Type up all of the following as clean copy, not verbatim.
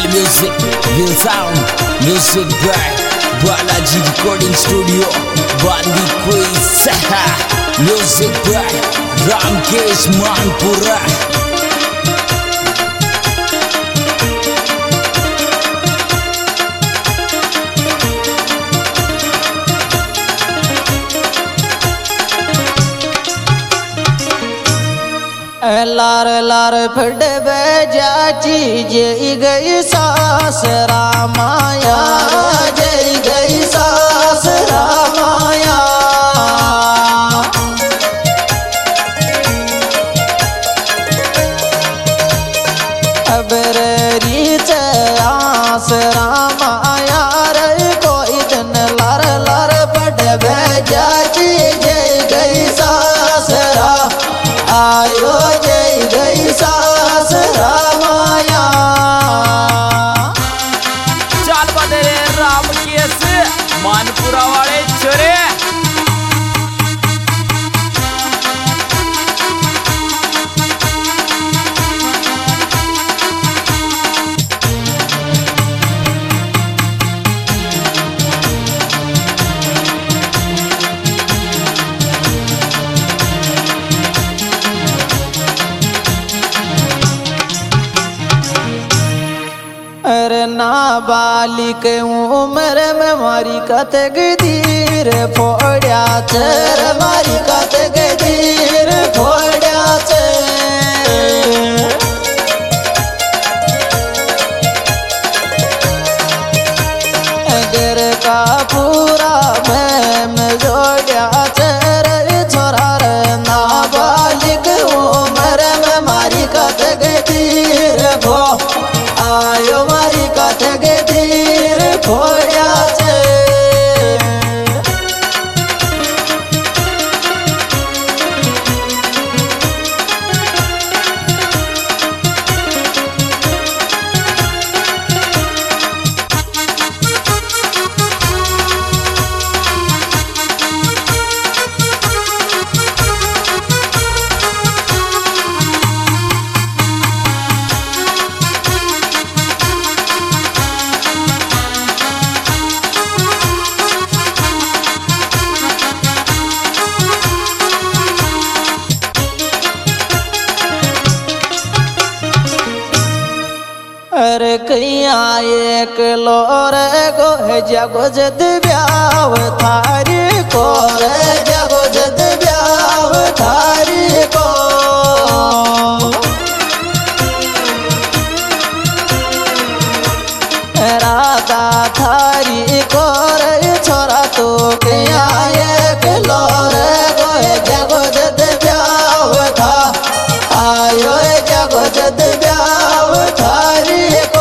Will Music, Will Sound, Music by Balaji Recording Studio, Bandi Quiz, Music by Ramkesh Manpura. लार लार फड़वे जाची जई गई सास रामाया, जई गई सास रामाया। अब रीच आस रामाया रे कोई दिन लार लार फड़वे जाची जई गई सास रा आयो जय गई सास रामाया। चाल बदे राम केस मानपुरा वाले छोरे। अरे नाबालिग उम्र में मारी कत गदीर फोड़ा चर, मारी कत गदीर फोड़ा अगर का पूरा में जोड़ा चर छोरा रे नाबालिग उम्र में मारी कत गदीर भो आयो मारी कत गदीर फोड़ा अरे कैया एक लोर गो जगो जद ब्याव थारी को रे जगो जद ब्याव थारी को। राधा थारी को रे छोरा तो कैया एक लोर गो जगो जद ब्याव था आयो जगो जद ब्याव थारी को।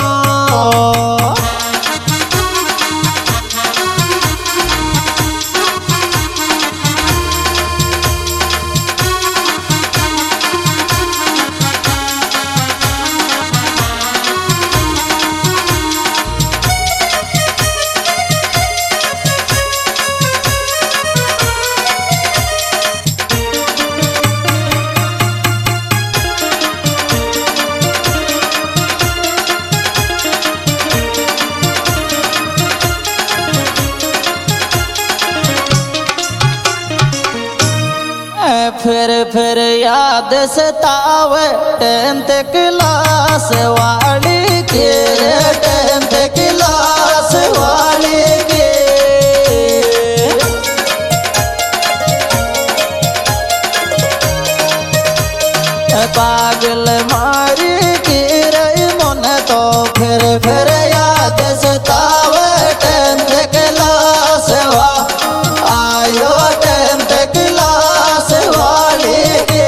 फिर याद सतावे 10th क्लास वाली के, 10th क्लास वाली के। पागल मारी की रही मन तो फिर याद सतावे 10th क्लास वा आयो 10th क्लास वाली के।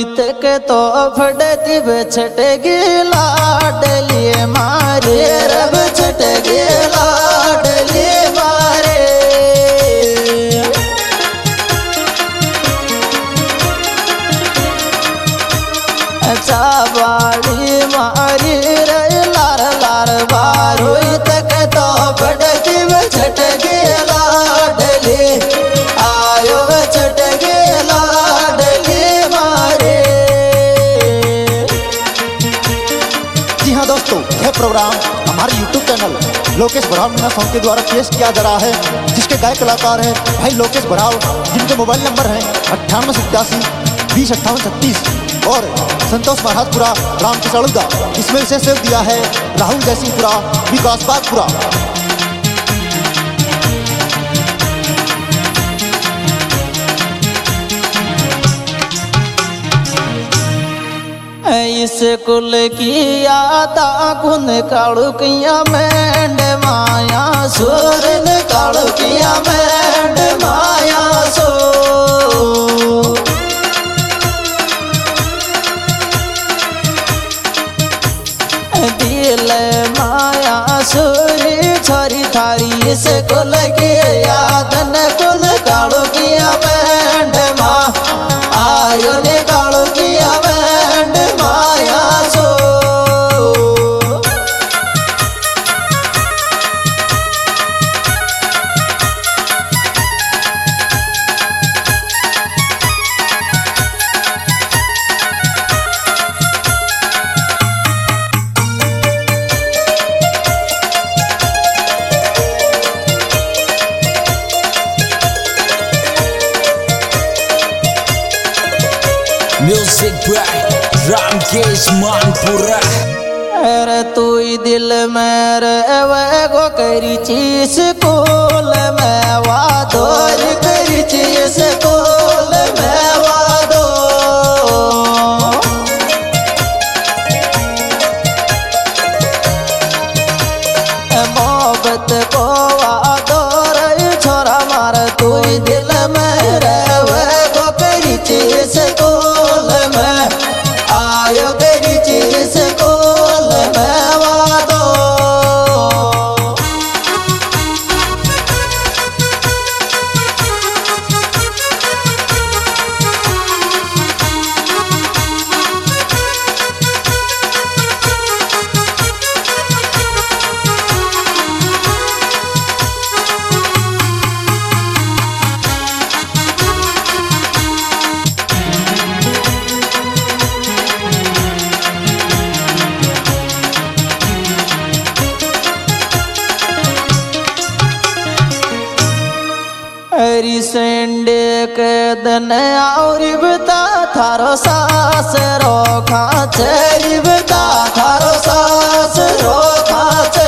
तक तो फटती छटगी लाडली मारे रब छटगी लाडली मारे चाबाड़ी मारी रे लार लार बारो तक तो फटती छटगी लाडली आयो छटगी लाडली मारे। जी हाँ दोस्तों, यह प्रोग्राम हमारे YouTube channel Lokesh Barav Meena song के द्वारा पेश किया जा रहा है, जिसके गायक कलाकार हैं भाई लोकेश बराव, जिनके मोबाइल नंबर हैं 9887205836 और संतोष महाराजपुरा राम किसड़ुदा। इसमें विशेष सेव दिया है राहुल जयसिंहपुरा, विकास बागपुरा। इस कुल की यादा कुन कालुकिया मेंढ माया सूरन कालुकिया मेंढ माया सो दिल माया सूरी छोरी थारी इस कुल की यादन कुल कालुकिया मेंढ मा आयो ने कालुकिया मेंढ माया सो। Music by Ramkesh Manpura. अरे तू ही दिल में रहे गो करी चीज कोल में वादो करी चीज कोल में वादो मोहब्बत को वादो रे छोरा मार तू ही दिल में रहे गो करी चीज कोल में आयो करी चीज कोल में वादो। संडे के दिन और बता थारो सास रो खाचे बता थारो सास रो खाचे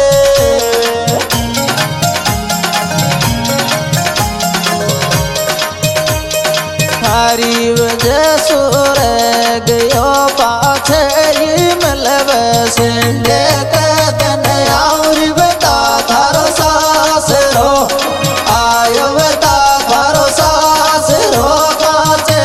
थारी वजह सुर गयो पाछे मतलब संडे के दिन और बता थारो सास रो आयो बता थारो सास रो काचे।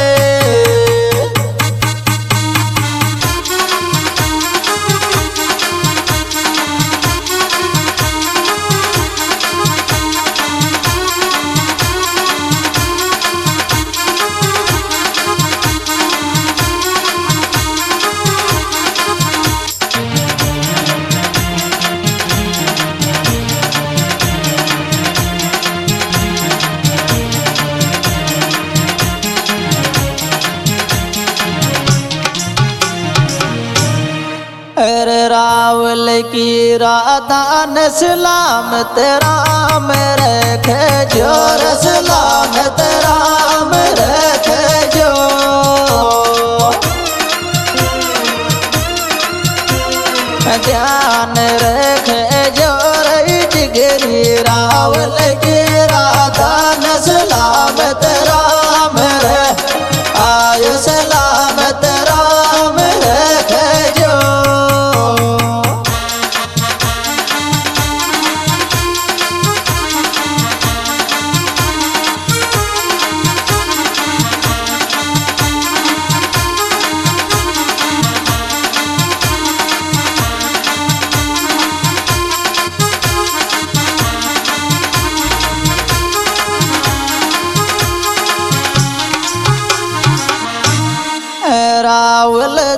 अरे रावल की राधा न सलामत राम रखे जो सलामत राम रखे जो ध्यान रखे जो रही जिगरी रावल की राधा न सलामत राम रे आयो सलामत राम रखे जो।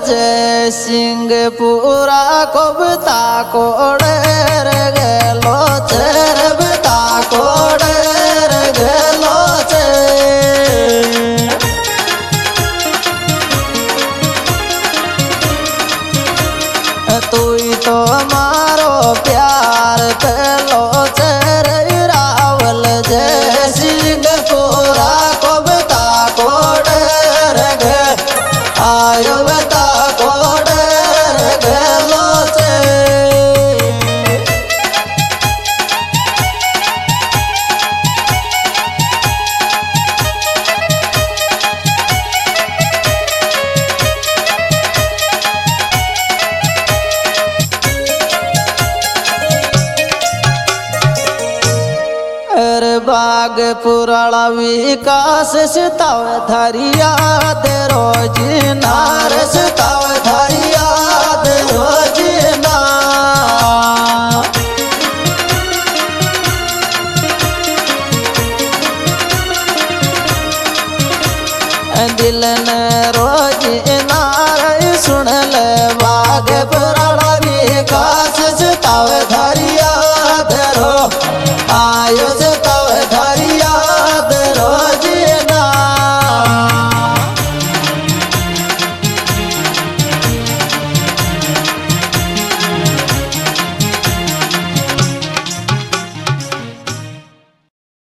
जय सिंह पूरा कोबता कोडर गेलो चरबता कोडर गेलो चे तुई तो मारो प्यार पेलो चर रावल जय सिंह पूरा कोबता कोडर गे आयो बता कोडर गेलो चे बाग पुराणा विकास सिताव धरिया दे रोज नार सिताव धरिया दे रोज ना दिल ने रोज नार सुन ले बाग पुराणा विकास सिताव धरिया दे रो आयो